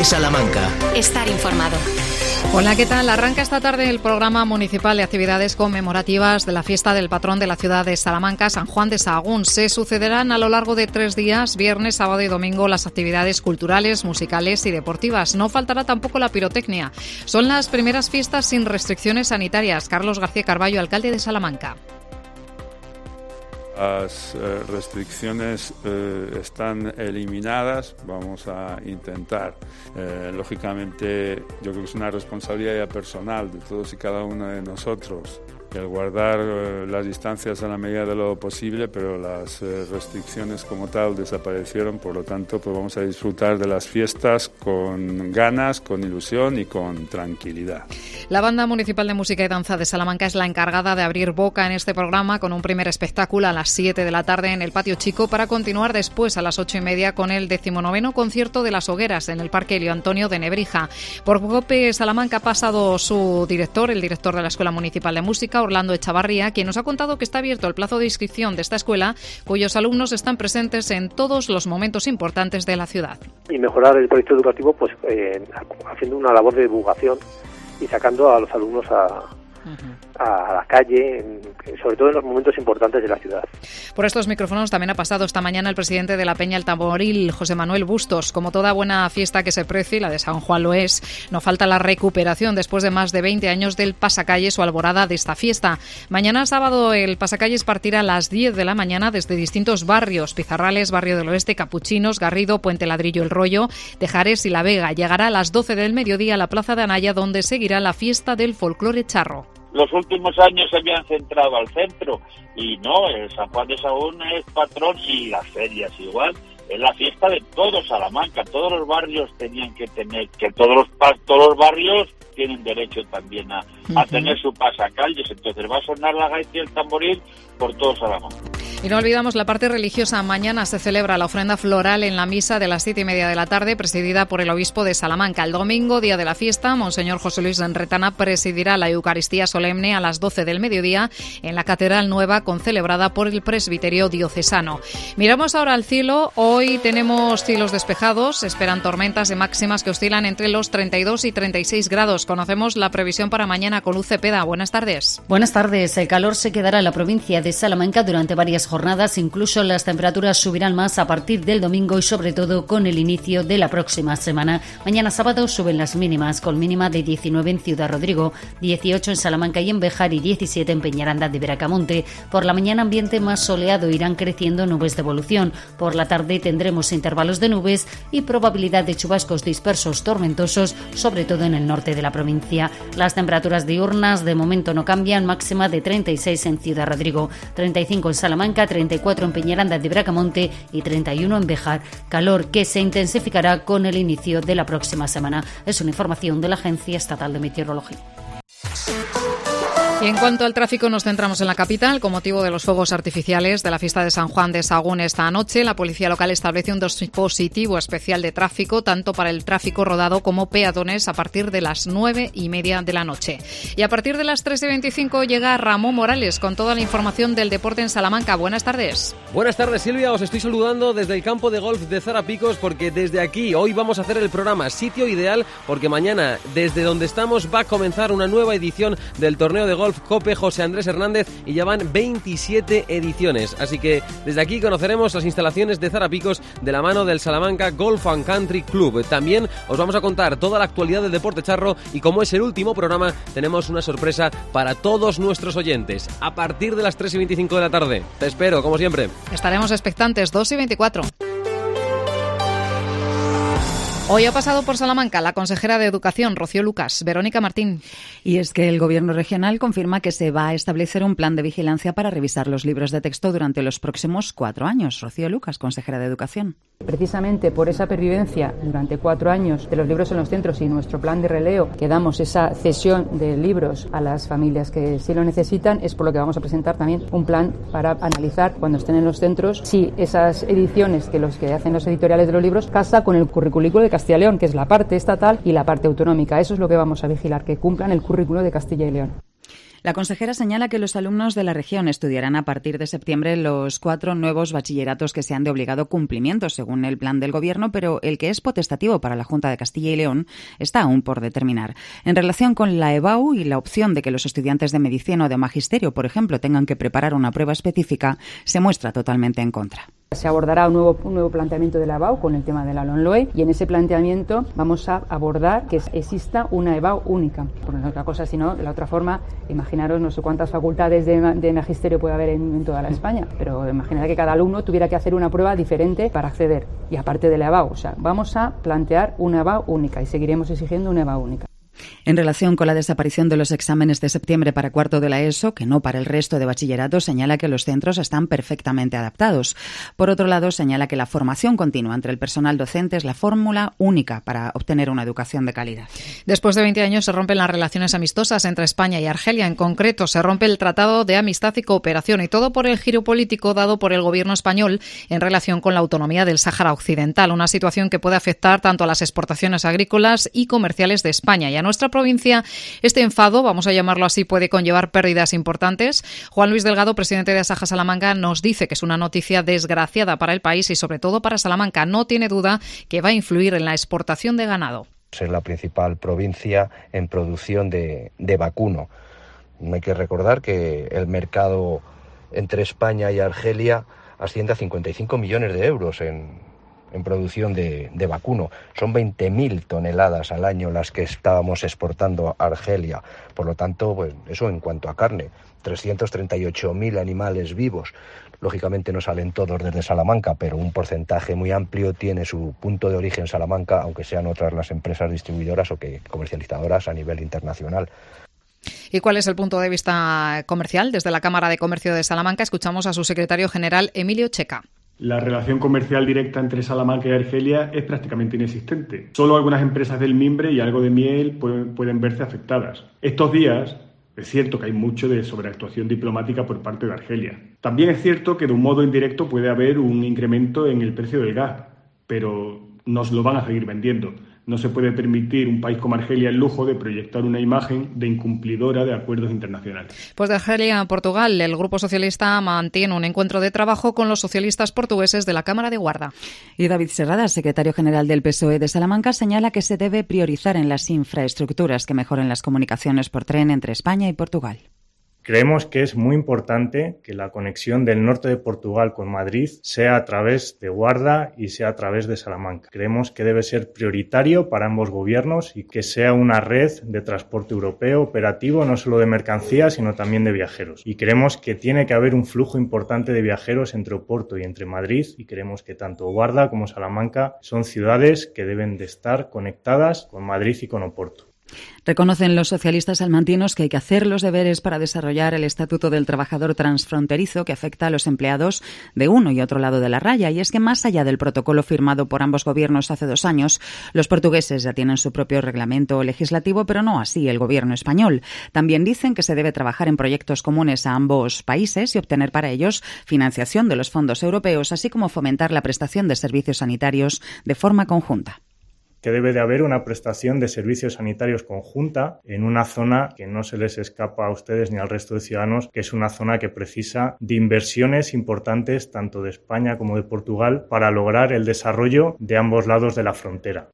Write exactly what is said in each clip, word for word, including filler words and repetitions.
de Salamanca. Estar informado. Hola, ¿qué tal? Arranca esta tarde el programa municipal de actividades conmemorativas de la fiesta del patrón de la ciudad de Salamanca, San Juan de Sahagún. Se sucederán a lo largo de tres días, viernes, sábado y domingo, las actividades culturales, musicales y deportivas. No faltará tampoco la pirotecnia. Son las primeras fiestas sin restricciones sanitarias. Carlos García Carballo, alcalde de Salamanca. Las eh, restricciones eh, están eliminadas, vamos a intentar. Eh, lógicamente, yo creo que es una responsabilidad personal de todos y cada uno de nosotros el guardar eh, las distancias a la medida de lo posible, pero las eh, restricciones como tal desaparecieron, por lo tanto pues vamos a disfrutar de las fiestas con ganas, con ilusión y con tranquilidad. La Banda Municipal de Música y Danza de Salamanca es la encargada de abrir boca en este programa con un primer espectáculo a las siete de la tarde en el Patio Chico, para continuar después a las ocho y media con el decimonoveno concierto de las Hogueras en el Parque Elio Antonio de Nebrija. Por COPE Salamanca ha pasado su director, el director de la Escuela Municipal de Música, Orlando Echavarría, quien nos ha contado que está abierto el plazo de inscripción de esta escuela, cuyos alumnos están presentes en todos los momentos importantes de la ciudad. Y mejorar el proyecto educativo pues eh, haciendo una labor de divulgación y sacando a los alumnos a... Uh-huh. a la calle, sobre todo en los momentos importantes de la ciudad. Por estos micrófonos también ha pasado esta mañana el presidente de la Peña El Tamboril, José Manuel Bustos. Como toda buena fiesta que se precie, la de San Juan lo es, no falta la recuperación después de más de veinte años del pasacalles o alborada de esta fiesta. Mañana sábado el pasacalles partirá a las diez de la mañana desde distintos barrios: Pizarrales, Barrio del Oeste, Capuchinos, Garrido, Puente Ladrillo, El Rollo, Tejares y La Vega. Llegará a las doce del mediodía a la Plaza de Anaya, donde seguirá la fiesta del folclore charro. Los últimos años se habían centrado al centro y no, el San Juan de Sahagún es patrón y las ferias igual. Es la fiesta de todo Salamanca, todos los barrios tenían que tener, que todos los todos los barrios tienen derecho también a, uh-huh. a tener su pasacalles, entonces va a sonar la gaita y el tamboril por todo Salamanca. Y no olvidamos la parte religiosa. Mañana se celebra la ofrenda floral en la misa de las siete y media de la tarde, presidida por el obispo de Salamanca. El domingo, día de la fiesta, Monseñor José Luis Retana presidirá la Eucaristía solemne a las doce del mediodía en la Catedral Nueva, concelebrada por el presbiterio diocesano. Miramos ahora al cielo. Hoy tenemos cielos despejados, esperan tormentas de máximas que oscilan entre los treinta y dos y treinta y seis grados. Conocemos la previsión para mañana con Luz Cepeda. Buenas tardes. Buenas tardes. El calor se quedará en la provincia de Salamanca durante varias jornadas, incluso las temperaturas subirán más a partir del domingo y sobre todo con el inicio de la próxima semana. Mañana sábado suben las mínimas, con mínima de diecinueve en Ciudad Rodrigo, dieciocho en Salamanca y en Béjar y diecisiete en Peñaranda de Bracamonte. Por la mañana ambiente más soleado, irán creciendo nubes de evolución. Por la tarde tendremos intervalos de nubes y probabilidad de chubascos dispersos tormentosos, sobre todo en el norte de la provincia. Las temperaturas diurnas de momento no cambian, máxima de treinta y seis en Ciudad Rodrigo, treinta y cinco en Salamanca, treinta y cuatro en Peñaranda de Bracamonte y treinta y uno en Béjar. Calor que se intensificará con el inicio de la próxima semana. Es una información de la Agencia Estatal de Meteorología. Y en cuanto al tráfico, nos centramos en la capital. Con motivo de los fuegos artificiales de la fiesta de San Juan de Sahagún esta noche, la policía local establece un dispositivo especial de tráfico, tanto para el tráfico rodado como peatones, a partir de las nueve y media de la noche. Y a partir de las tres y veinticinco llega Ramón Morales con toda la información del deporte en Salamanca. Buenas tardes. Buenas tardes, Silvia. Os estoy saludando desde el campo de golf de Zara Picos, porque desde aquí hoy vamos a hacer el programa Sitio Ideal, porque mañana, desde donde estamos, va a comenzar una nueva edición del torneo de golf COPE José Andrés Hernández y ya van veintisiete ediciones. Así que desde aquí conoceremos las instalaciones de Zara Picos de la mano del Salamanca Golf and Country Club. También os vamos a contar toda la actualidad del deporte charro y, como es el último programa, tenemos una sorpresa para todos nuestros oyentes. A partir de las tres y veinticinco de la tarde. Te espero, como siempre. Estaremos expectantes, dos y veinticuatro. Hoy ha pasado por Salamanca la consejera de Educación, Rocío Lucas. Verónica Martín. Y es que el Gobierno regional confirma que se va a establecer un plan de vigilancia para revisar los libros de texto durante los próximos cuatro años. Rocío Lucas, consejera de Educación. Precisamente por esa pervivencia durante cuatro años de los libros en los centros y nuestro plan de releo, que damos esa cesión de libros a las familias que sí lo necesitan, es por lo que vamos a presentar también un plan para analizar, cuando estén en los centros, si esas ediciones que los que hacen los editoriales de los libros casa con el currículo de Castilla y León, que es la parte estatal y la parte autonómica. Eso es lo que vamos a vigilar, que cumplan el currículo de Castilla y León. La consejera señala que los alumnos de la región estudiarán a partir de septiembre los cuatro nuevos bachilleratos que sean de obligado cumplimiento según el plan del Gobierno, pero el que es potestativo para la Junta de Castilla y León está aún por determinar. En relación con la EBAU y la opción de que los estudiantes de medicina o de magisterio, por ejemplo, tengan que preparar una prueba específica, se muestra totalmente en contra. Se abordará un nuevo, un nuevo planteamiento de la EBAU con el tema de la LOMLOE y en ese planteamiento vamos a abordar que exista una EBAU única. Por no otra cosa, sino de la otra forma, imaginaros no sé cuántas facultades de, de magisterio puede haber en, en toda la España, pero imaginad que cada alumno tuviera que hacer una prueba diferente para acceder y aparte de la EBAU. O sea, vamos a plantear una EBAU única y seguiremos exigiendo una EBAU única. En relación con la desaparición de los exámenes de septiembre para cuarto de la ESO, que no para el resto de bachillerato, señala que los centros están perfectamente adaptados. Por otro lado, señala que la formación continua entre el personal docente es la fórmula única para obtener una educación de calidad. Después de veinte años se rompen las relaciones amistosas entre España y Argelia. En concreto, se rompe el Tratado de Amistad y Cooperación, y todo por el giro político dado por el gobierno español en relación con la autonomía del Sáhara Occidental, una situación que puede afectar tanto a las exportaciones agrícolas y comerciales de España y a nuestra provincia. Este enfado, vamos a llamarlo así, puede conllevar pérdidas importantes. Juan Luis Delgado, presidente de Asaja Salamanca, nos dice que es una noticia desgraciada para el país y sobre todo para Salamanca. No tiene duda que va a influir en la exportación de ganado. Es la principal provincia en producción de, de vacuno. Hay que recordar que el mercado entre España y Argelia asciende a cincuenta y cinco millones de euros en en producción de, de vacuno. Son veinte mil toneladas al año las que estábamos exportando a Argelia. Por lo tanto, pues eso en cuanto a carne. trescientos treinta y ocho mil animales vivos. Lógicamente no salen todos desde Salamanca, pero un porcentaje muy amplio tiene su punto de origen Salamanca, aunque sean otras las empresas distribuidoras o que comercializadoras a nivel internacional. ¿Y cuál es el punto de vista comercial? Desde la Cámara de Comercio de Salamanca escuchamos a su secretario general, Emilio Checa. La relación comercial directa entre Salamanca y Argelia es prácticamente inexistente. Solo algunas empresas del mimbre y algo de miel pueden, pueden verse afectadas. Estos días es cierto que hay mucho de sobreactuación diplomática por parte de Argelia. También es cierto que de un modo indirecto puede haber un incremento en el precio del gas, pero nos lo van a seguir vendiendo. No se puede permitir un país como Argelia el lujo de proyectar una imagen de incumplidora de acuerdos internacionales. Pues de Argelia a Portugal, el Grupo Socialista mantiene un encuentro de trabajo con los socialistas portugueses de la Cámara de Guarda. Y David Serrada, secretario general del P S O E de Salamanca, señala que se debe priorizar en las infraestructuras que mejoren las comunicaciones por tren entre España y Portugal. Creemos que es muy importante que la conexión del norte de Portugal con Madrid sea a través de Guarda y sea a través de Salamanca. Creemos que debe ser prioritario para ambos gobiernos y que sea una red de transporte europeo operativo no solo de mercancías sino también de viajeros. Y creemos que tiene que haber un flujo importante de viajeros entre Oporto y entre Madrid y creemos que tanto Guarda como Salamanca son ciudades que deben de estar conectadas con Madrid y con Oporto. Reconocen los socialistas salmantinos que hay que hacer los deberes para desarrollar el Estatuto del Trabajador Transfronterizo que afecta a los empleados de uno y otro lado de la raya. Y es que más allá del protocolo firmado por ambos gobiernos hace dos años, los portugueses ya tienen su propio reglamento legislativo, pero no así el gobierno español. También dicen que se debe trabajar en proyectos comunes a ambos países y obtener para ellos financiación de los fondos europeos, así como fomentar la prestación de servicios sanitarios de forma conjunta. Que debe de haber una prestación de servicios sanitarios conjunta en una zona que no se les escapa a ustedes ni al resto de ciudadanos, que es una zona que precisa de inversiones importantes tanto de España como de Portugal para lograr el desarrollo de ambos lados de la frontera.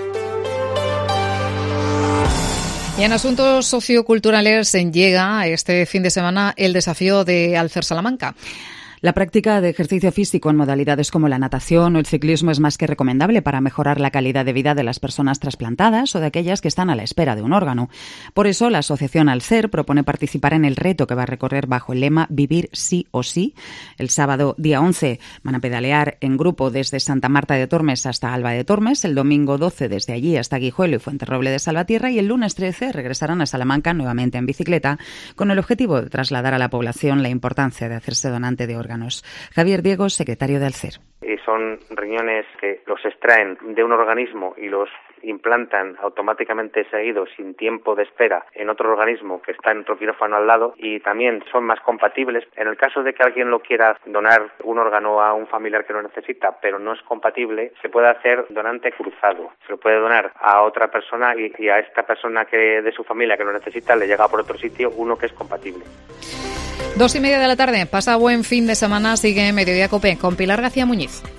Y en asuntos socioculturales llega este fin de semana el desafío de Alcer Salamanca. La práctica de ejercicio físico en modalidades como la natación o el ciclismo es más que recomendable para mejorar la calidad de vida de las personas trasplantadas o de aquellas que están a la espera de un órgano. Por eso, la asociación Alcer propone participar en el reto que va a recorrer bajo el lema Vivir sí o sí. El sábado, día once, van a pedalear en grupo desde Santa Marta de Tormes hasta Alba de Tormes, el domingo doce desde allí hasta Guijuelo y Fuenterroble de Salvatierra y el lunes trece regresarán a Salamanca nuevamente en bicicleta con el objetivo de trasladar a la población la importancia de hacerse donante de órganos. Javier Diego, secretario de Alcer. Son riñones que los extraen de un organismo y los implantan automáticamente seguido, sin tiempo de espera, en otro organismo que está en otro quirófano al lado, y también son más compatibles. En el caso de que alguien lo quiera donar un órgano a un familiar que lo necesita, pero no es compatible, se puede hacer donante cruzado. Se lo puede donar a otra persona y, y a esta persona que de su familia que lo necesita le llega por otro sitio uno que es compatible. Dos y media de la tarde, pasa buen fin de semana, sigue Mediodía Cope con Pilar García Muñiz.